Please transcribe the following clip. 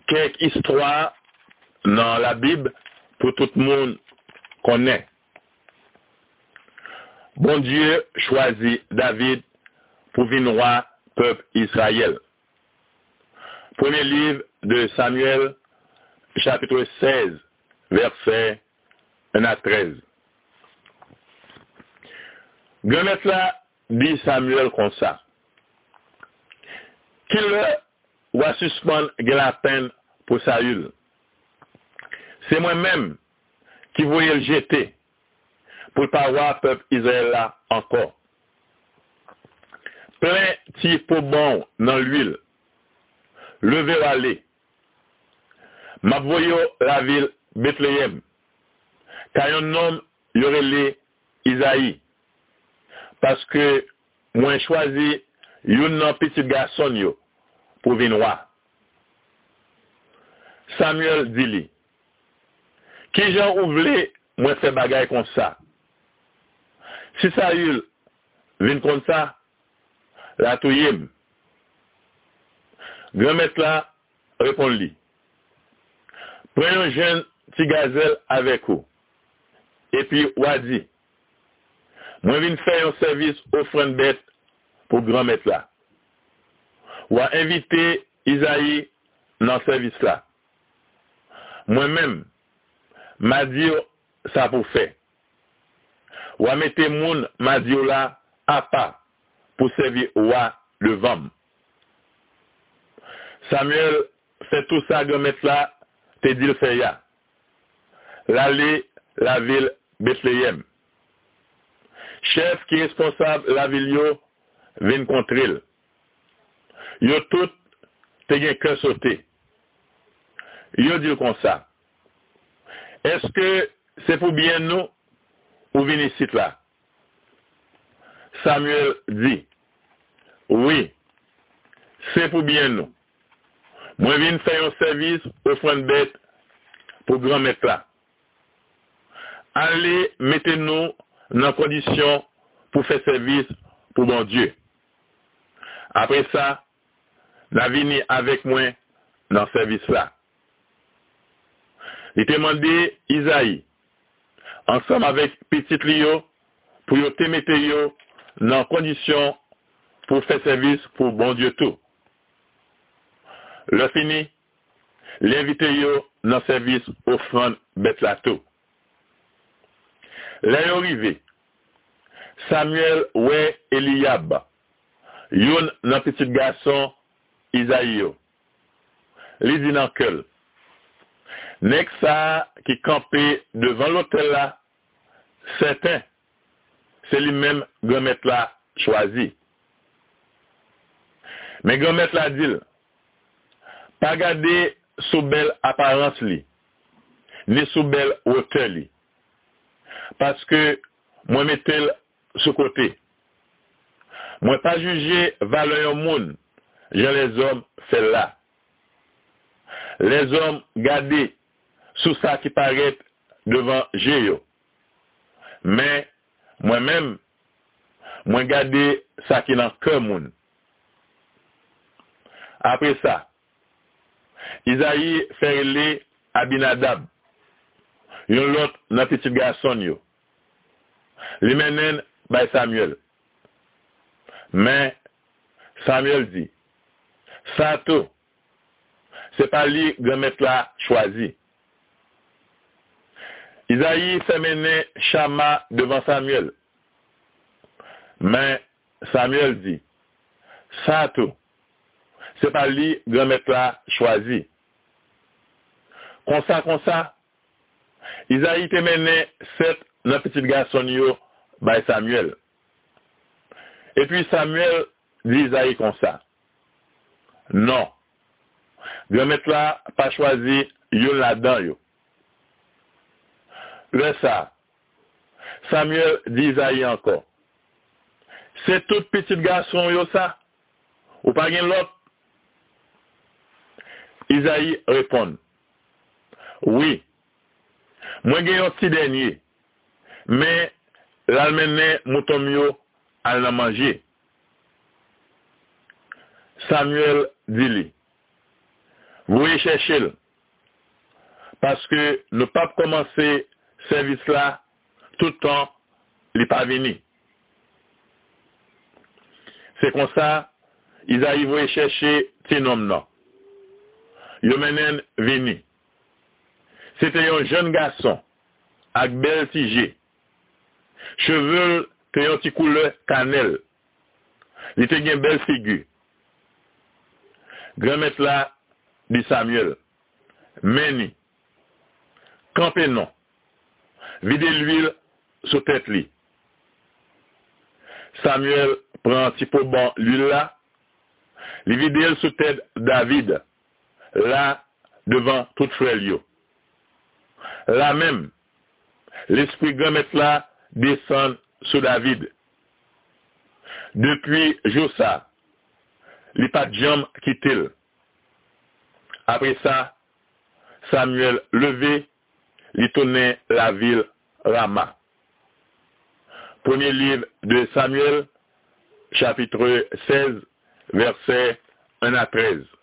quelques histoires dans la Bible pour tout le monde connaît. Bon Dieu choisit David pour venir roi peuple Israël. Premier livre de Samuel, chapitre 16, versets 1 à 13. Grand là dit Samuel comme ça. Qu'il va suspendre la peine pour Saül. C'est moi-même qui voulais le jeter pour ne pas voir peuple Israël là encore. Plein petit pot bon dans l'huile. Levez aller. M'a voyé la ville Bethléem. Car un homme y aurait les Isaïe. Parce que moi choisi un petit garçon yo pour venir roi. Samuel dit li. Qui j'en ouvre moi fait bagaille comme ça. Si Saül vient comme ça, la touyem. Grand maître là répond li. Prenez un jeune petit gazelle avec vous. Et puis wadi. Moi viens faire un service offrande bête pour grand maître là. Ou à inviter Isaïe dans ce service là. Moi-même, m'a dit ça pour faire. Ou à mettre moun m'a dit là à part pour servir roi devant. Samuel fait tout ça grand maître là, te dit le fait ya. L'aller la ville Bethléem. Chef qui est responsable la ville yo vient contre il. Yo tout te gen cœur sauté. Yo dit comme ça. Est-ce que c'est pour bien nous ou venir ici là? Samuel dit, oui, c'est pour bien nous. Moi viens faire un service au front de bête pour grand maître là. Allez, mettez-nous dans condition pour faire service pour bon Dieu. Après ça, n'a venu avec moi dans ce service là. Il t'a demandé Isaïe, ensemble avec petit Lio, pour te mettre yo dans condition pour faire service pour bon Dieu tout. Le fini, l'invité yo dans service offrande bête la tout. Là arrivé, Samuel ouais Eliab, yon nan petit garçon Isaïe yo. Li dit nan keul. Nek ça qui campait devant l'hôtel là, certain, c'est lui-même grand maître là choisi. Mais grand maître là dit, pas garder sous belle apparence li, ni sous belle hauteur li. Parce que moi mettel sous côté. Moi pas juger valeur au monde, j'ai les hommes fait là. Les hommes garder sous ça qui paraît devant Jéo. Mais moi-même, moi garder ça qui dans cœur monde. Après ça, Isaïe fait les Abinadab. Yon l'autre nan petit garçon yo. Li menen by Samuel. Mais Samuel dit, ça tout, c'est pas lui grand maître là choisi. Isaïe fait mener Chama devant Samuel. Mais Samuel dit, ça tout, c'est pas lui grand maître là choisi. Comme ça, Isaïe te mené 7 dans petit garçon yo by Samuel. Et puis Samuel dit Isaïe comme ça. Non. Grand maître là pas choisi yo là-dedans yo. Le ça. Samuel dit Isaïe encore. C'est tout petit garçon yo ça. Ou pas gen l'autre? Isaïe répond. Oui. Moi gen yon petit dernier. Mais l'almené mouton yo al la manger. Samuel dit li. Vous y cherchez, parce que nous pas commencer service là tout le temps, il n'est pas venu. C'est comme ça, ils arrivent à chercher ces noms-là. Ils mènent venu. C'était un jeune garçon, avec bel tigé. Cheveux, qui ont un petit couleur cannelle. Il était une belle figure. Grand-mère là, dit Samuel, meni, campez non, videz l'huile sous tête li. Samuel prend un petit peu bon l'huile là, il vide sous tête David, là, devant tout frère yo. Là même, l'esprit grand-mère là descend sur David. Depuis jour ça, il pas de jambe quitté. Après ça, Samuel levé, il tournait la ville Rama. Premier livre de Samuel, chapitre 16, versets 1 à 13.